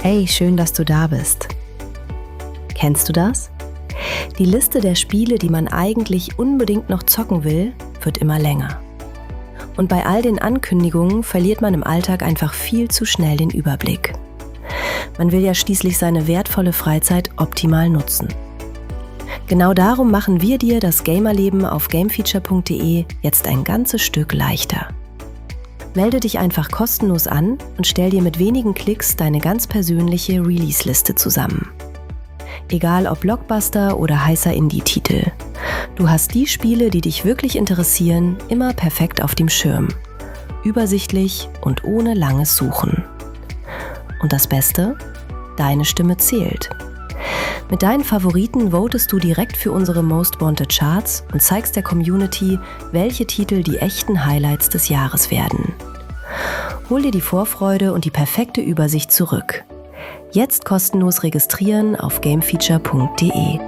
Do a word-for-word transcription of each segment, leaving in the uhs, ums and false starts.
Hey, schön, dass du da bist. Kennst du das? Die Liste der Spiele, die man eigentlich unbedingt noch zocken will, wird immer länger. Und bei all den Ankündigungen verliert man im Alltag einfach viel zu schnell den Überblick. Man will ja schließlich seine wertvolle Freizeit optimal nutzen. Genau darum machen wir dir das Gamerleben auf gamefeature punkt de jetzt ein ganzes Stück leichter. Melde dich einfach kostenlos an und stell dir mit wenigen Klicks deine ganz persönliche Release-Liste zusammen. Egal ob Blockbuster oder heißer Indie-Titel. Du hast die Spiele, die dich wirklich interessieren, immer perfekt auf dem Schirm. Übersichtlich und ohne langes Suchen. Und das Beste? Deine Stimme zählt. Mit deinen Favoriten votest du direkt für unsere Most Wanted Charts und zeigst der Community, welche Titel die echten Highlights des Jahres werden. Hol dir die Vorfreude und die perfekte Übersicht zurück. Jetzt kostenlos registrieren auf gamefeature punkt de.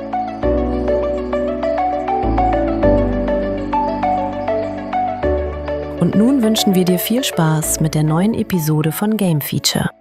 Und nun wünschen wir dir viel Spaß mit der neuen Episode von Game Feature.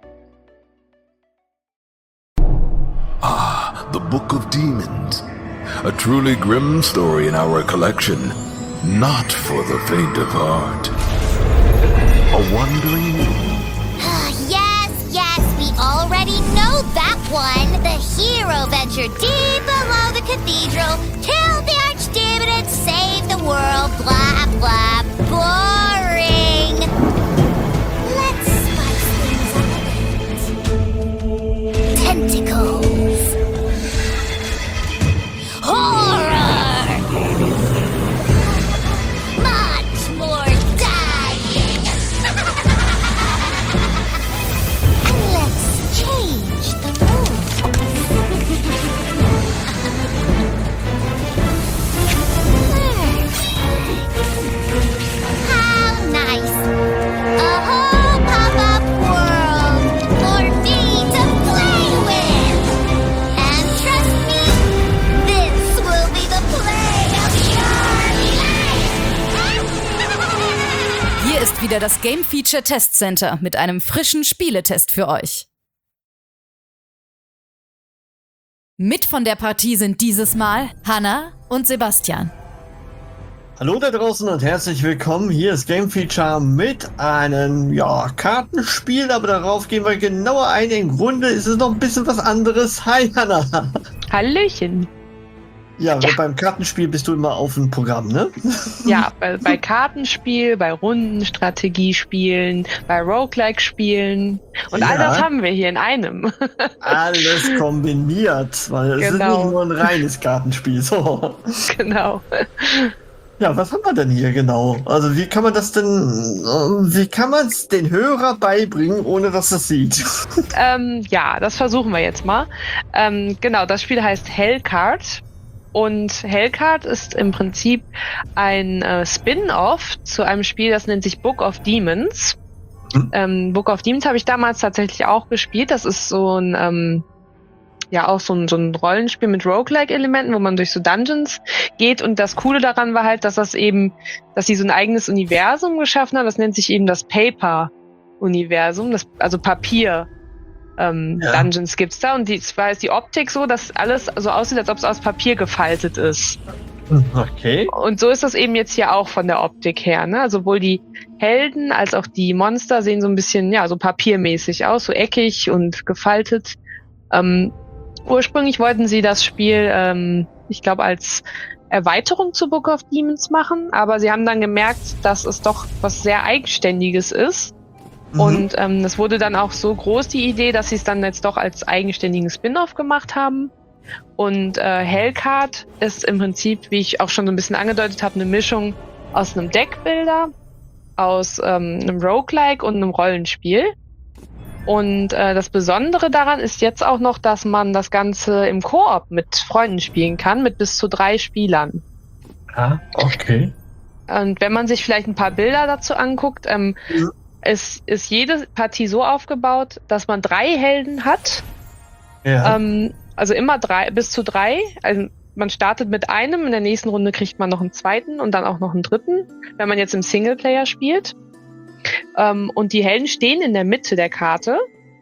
The Book of Demons, a truly grim story in our collection, not for the faint of heart. A wandering... Yes, yes, we already know that one. The hero ventured deep below the cathedral, killed the archdemon and saved the world, blah, blah, boring. Let's spice things up a bit. Tentacles. Horror! Much more dying! And let's change the rules. How nice! A whole pop-up world for me to play with! And trust me, this will be the play of your life! Hier ist wieder das Game Feature Test Center mit einem frischen Spieletest für euch. Mit von der Partie sind dieses Mal Hanna und Sebastian. Hallo da draußen und herzlich willkommen. Hier ist Game Feature mit einem ja, Kartenspiel, aber darauf gehen wir genauer ein. Im Grunde ist es noch ein bisschen was anderes. Hi Hanna. Hallöchen. Ja, Ja. beim Kartenspiel bist du immer auf dem Programm, ne? Ja, bei, bei Kartenspiel, bei Rundenstrategiespielen, bei Roguelike-Spielen und all Ja. das haben wir hier in einem. Alles kombiniert, weil es Genau. ist nicht nur ein reines Kartenspiel. So. Genau. Ja, was haben wir denn hier genau? Also wie kann man das denn, äh, wie kann man es den Hörer beibringen, ohne dass es sieht? ähm, ja, das versuchen wir jetzt mal. Ähm, genau, das Spiel heißt Hellcard. Und Hellcard ist im Prinzip ein äh, Spin-off zu einem Spiel, das nennt sich Book of Demons. Hm. Ähm, Book of Demons habe ich damals tatsächlich auch gespielt. Das ist so ein, ähm, ja auch so ein, so ein Rollenspiel mit Roguelike-Elementen, wo man durch so Dungeons geht. Und das Coole daran war halt, dass das eben, dass sie so ein eigenes Universum geschaffen haben. Das nennt sich eben das Paper-Universum, das, also Papier. Ähm, Ja. Dungeons gibt's da und die, zwar ist die Optik so, dass alles so aussieht, als ob es aus Papier gefaltet ist. Okay. Und so ist das eben jetzt hier auch von der Optik her, ne? Also sowohl die Helden als auch die Monster sehen so ein bisschen, ja, so papiermäßig aus, so eckig und gefaltet. Ähm, ursprünglich wollten sie das Spiel, ähm, ich glaube, als Erweiterung zu Book of Demons machen, aber sie haben dann gemerkt, dass es doch was sehr Eigenständiges ist. Mhm. Und ähm, das wurde dann auch so groß, die Idee, dass sie es dann jetzt doch als eigenständigen Spin-off gemacht haben. Und äh, Hellcard ist im Prinzip, wie ich auch schon so ein bisschen angedeutet habe, eine Mischung aus einem Deckbuilder, aus ähm, einem Roguelike und einem Rollenspiel. Und äh, das Besondere daran ist jetzt auch noch, dass man das Ganze im Koop mit Freunden spielen kann, mit bis zu drei Spielern. Ah, okay. Und wenn man sich vielleicht ein paar Bilder dazu anguckt, ähm, Mhm. es ist jede Partie so aufgebaut, dass man drei Helden hat. Ja. Ähm, also immer drei, bis zu drei. Also man startet mit einem, in der nächsten Runde kriegt man noch einen zweiten und dann auch noch einen dritten, wenn man jetzt im Singleplayer spielt. Ähm, und die Helden stehen in der Mitte der Karte.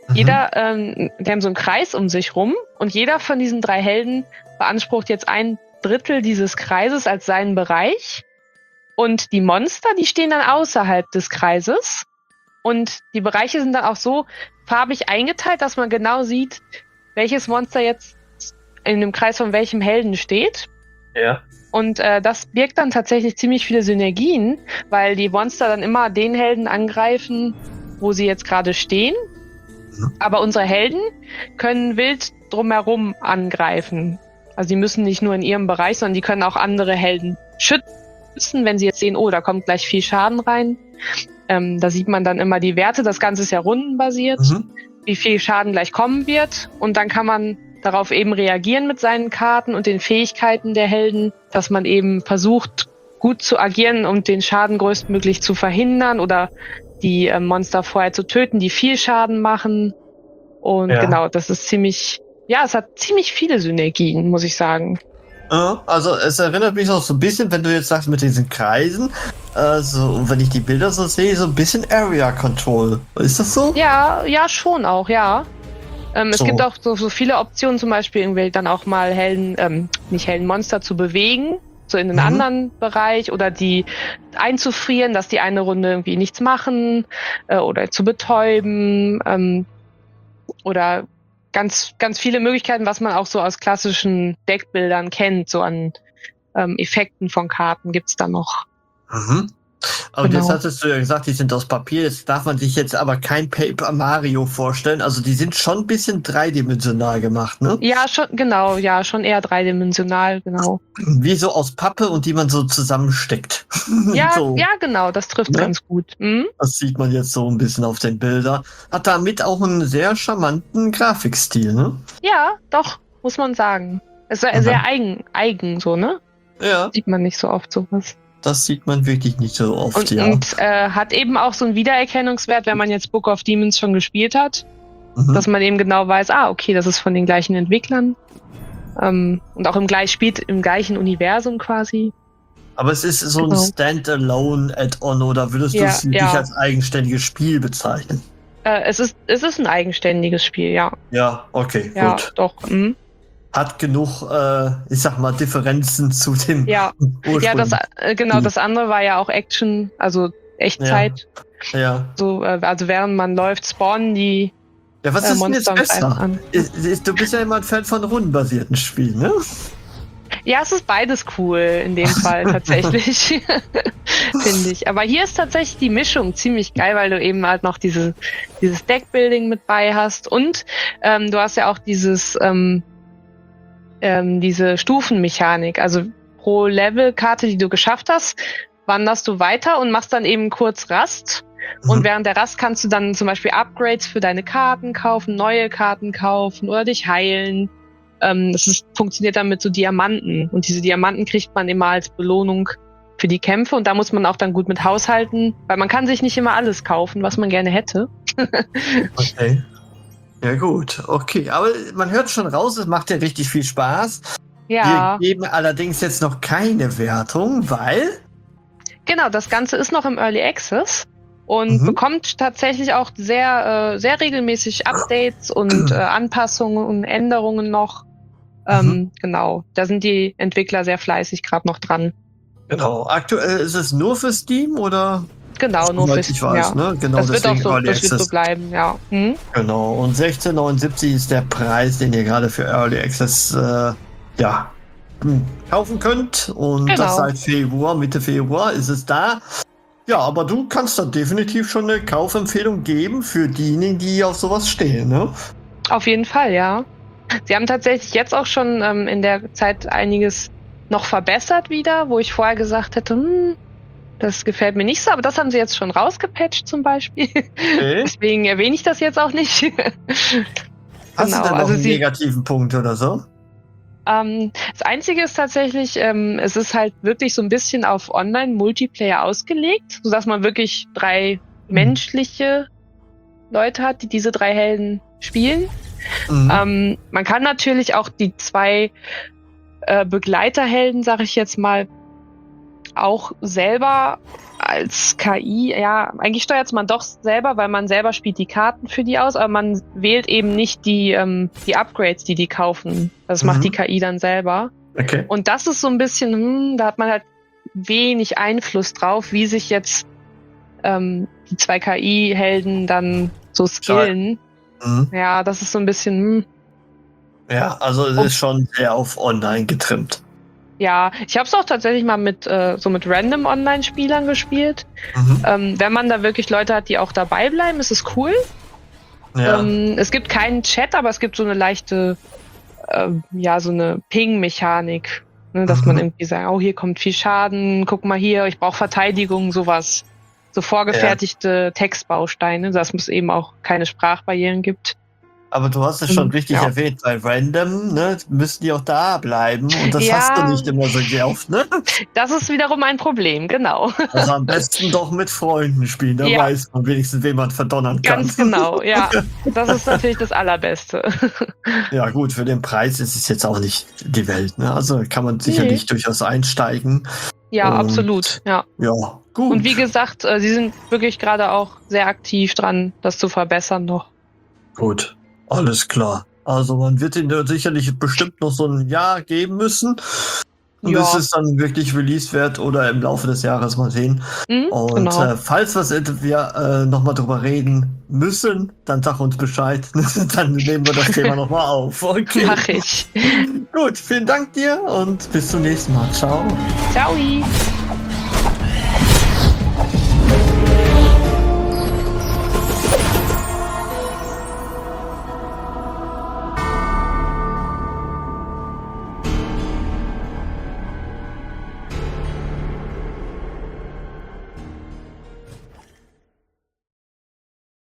Mhm. Jeder, ähm, die haben so einen Kreis um sich rum und jeder von diesen drei Helden beansprucht jetzt ein Drittel dieses Kreises als seinen Bereich. Und die Monster, die stehen dann außerhalb des Kreises. Und die Bereiche sind dann auch so farbig eingeteilt, dass man genau sieht, welches Monster jetzt in dem Kreis von welchem Helden steht. Ja. Und äh, das birgt dann tatsächlich ziemlich viele Synergien, weil die Monster dann immer den Helden angreifen, wo sie jetzt gerade stehen. Mhm. Aber unsere Helden können wild drumherum angreifen. Also die müssen nicht nur in ihrem Bereich, sondern die können auch andere Helden schützen, wenn sie jetzt sehen, oh, da kommt gleich viel Schaden rein. Ähm, da sieht man dann immer die Werte. Das Ganze ist ja rundenbasiert, Mhm. wie viel Schaden gleich kommen wird. Und dann kann man darauf eben reagieren mit seinen Karten und den Fähigkeiten der Helden, dass man eben versucht, gut zu agieren und den Schaden größtmöglich zu verhindern oder die äh, Monster vorher zu töten, die viel Schaden machen. Und Ja. genau, das ist ziemlich, ja, es hat ziemlich viele Synergien, muss ich sagen. Ja, also es erinnert mich auch so ein bisschen, wenn du jetzt sagst mit diesen Kreisen, also wenn ich die Bilder so sehe, so ein bisschen Area Control. Ist das so? Ja, ja, schon auch, ja. Ähm, So. Es gibt auch so, so viele Optionen, zum Beispiel irgendwie dann auch mal Helden, ähm, nicht Helden, Monster zu bewegen, so in einen Mhm. anderen Bereich oder die einzufrieren, dass die eine Runde irgendwie nichts machen äh, oder zu betäuben ähm, oder ganz, ganz viele Möglichkeiten, was man auch so aus klassischen Deckbildern kennt, so an ähm, Effekten von Karten gibt's da noch. Mhm. Und Genau. jetzt hattest du ja gesagt, die sind aus Papier. Jetzt darf man sich jetzt aber kein Paper Mario vorstellen. Also die sind schon ein bisschen dreidimensional gemacht, ne? Ja, schon, genau, ja, schon eher dreidimensional, genau. Wie so aus Pappe und die man so zusammensteckt. Ja, so, ja, genau, das trifft Ne? ganz gut. Mhm. Das sieht man jetzt so ein bisschen auf den Bildern. Hat damit auch einen sehr charmanten Grafikstil, ne? Ja, doch, muss man sagen. Es ist Mhm. sehr eigen, eigen so, ne? Ja, Sieht man nicht so oft sowas. das sieht man wirklich nicht so oft, Und, ja. und äh, hat eben auch so einen Wiedererkennungswert, wenn man jetzt Book of Demons schon gespielt hat, Mhm. dass man eben genau weiß, ah, okay, das ist von den gleichen Entwicklern. Ähm, und auch im gleich spielt im gleichen Universum quasi. Aber es ist so ein Genau. Standalone-Add-on oder würdest du Ja, es nicht ja. als eigenständiges Spiel bezeichnen? Äh, es ist, es ist ein eigenständiges Spiel, ja. Ja, okay, Ja, gut. doch. Mhm. Hat genug, äh, ich sag mal, Differenzen zu dem Ja, Ursprung. ja, das äh, genau, Spiel. das andere war ja auch Action, also Echtzeit. Ja. So, äh, also während man läuft, spawnen die Ja, was äh, ist denn jetzt Monster und greifen besser? an. Ist, ist, du bist ja immer ein Fan von rundenbasierten Spielen, ne? Ja, es ist beides cool in dem Fall tatsächlich, finde ich. Aber hier ist tatsächlich die Mischung ziemlich geil, weil du eben halt noch diese, dieses Deckbuilding mit bei hast und ähm, du hast ja auch dieses ähm, ähm, diese Stufenmechanik. Also pro Levelkarte, die du geschafft hast, wanderst du weiter und machst dann eben kurz Rast. Und Mhm. während der Rast kannst du dann zum Beispiel Upgrades für deine Karten kaufen, neue Karten kaufen oder dich heilen. Ähm, das ist, funktioniert dann mit so Diamanten. Und diese Diamanten kriegt man immer als Belohnung für die Kämpfe. Und da muss man auch dann gut mit haushalten, weil man kann sich nicht immer alles kaufen, was man gerne hätte. Okay. Ja, gut, okay. Aber man hört schon raus, es macht ja richtig viel Spaß. Ja, Wir geben allerdings jetzt noch keine Wertung, weil. genau. Das Ganze ist noch im Early Access und Mhm. bekommt tatsächlich auch sehr, äh, sehr regelmäßig Updates und äh, Anpassungen und Änderungen noch. Ähm, Mhm. Genau. Da sind die Entwickler sehr fleißig gerade noch dran. Genau. Aktuell ist es nur für Steam oder? Genau, nur Soweit für ich weiß, ja. ne? Genau, Das wird auch deswegen so, Early das wird so Access. bleiben, ja. Hm? Genau. Und sechzehn neunundsiebzig ist der Preis, den ihr gerade für Early Access äh, ja, hm, kaufen könnt. Und Genau. das seit Februar, Mitte Februar ist es da. Ja, aber du kannst da definitiv schon eine Kaufempfehlung geben für diejenigen, die auf sowas stehen, ne? Auf jeden Fall, ja. Sie haben tatsächlich jetzt auch schon ähm, in der Zeit einiges noch verbessert wieder, wo ich vorher gesagt hätte, hm, das gefällt mir nicht so, aber das haben sie jetzt schon rausgepatcht zum Beispiel. Okay. Deswegen erwähne ich das jetzt auch nicht. Hast du Genau, denn noch also einen sie- negativen Punkt oder so? Ähm, das Einzige ist tatsächlich, ähm, es ist halt wirklich so ein bisschen auf Online-Multiplayer ausgelegt, sodass man wirklich drei Mhm. menschliche Leute hat, die diese drei Helden spielen. Mhm. Ähm, man kann natürlich auch die zwei äh, Begleiterhelden, sag ich jetzt mal, auch selber als K I, ja, eigentlich steuert es man doch selber, weil man selber spielt die Karten für die aus, aber man wählt eben nicht die, ähm, die Upgrades, die die kaufen. Das Mhm. macht die K I dann selber. Okay. Und das ist so ein bisschen, hm, da hat man halt wenig Einfluss drauf, wie sich jetzt ähm, die zwei K I-Helden dann so skillen. Mhm. Ja, das ist so ein bisschen, hm. Ja, also es Und- ist schon sehr auf online getrimmt. Ja, ich habe es auch tatsächlich mal mit äh, so mit random Online-Spielern gespielt. Mhm. Ähm, wenn man da wirklich Leute hat, die auch dabei bleiben, ist es cool. Ja. Ähm, es gibt keinen Chat, aber es gibt so eine leichte, ähm, ja, so eine Ping-Mechanik. Ne, dass Mhm. man irgendwie sagt, oh, hier kommt viel Schaden, guck mal hier, ich brauche Verteidigung, sowas. So vorgefertigte Textbausteine, dass es eben auch keine Sprachbarrieren gibt. Aber du hast es schon Mhm, richtig ja. erwähnt, bei Random, ne, müssen die auch da bleiben und das Ja. hast du nicht immer so oft, ne? Das ist wiederum ein Problem, genau. Also am besten doch mit Freunden spielen, da Ja. weiß man wenigstens, wen man verdonnern kann. Ganz genau, ja. Das ist natürlich das Allerbeste. Ja gut, für den Preis ist es jetzt auch nicht die Welt, ne? Also kann man sicherlich Nee. durchaus einsteigen. Ja, Und- absolut, ja. Ja, gut. Und wie gesagt, äh, sie sind wirklich gerade auch sehr aktiv dran, das zu verbessern noch. Gut, alles klar. Also man wird ihn sicherlich bestimmt noch so ein Jahr geben müssen, Ja. bis es dann wirklich released wird oder im Laufe des Jahres mal sehen. Mhm, Und genau. äh, falls was wir äh, nochmal drüber reden müssen, dann sag uns Bescheid. Dann nehmen wir das Thema nochmal auf. Okay. Mach ich. Gut, vielen Dank dir und bis zum nächsten Mal. Ciao. Ciao.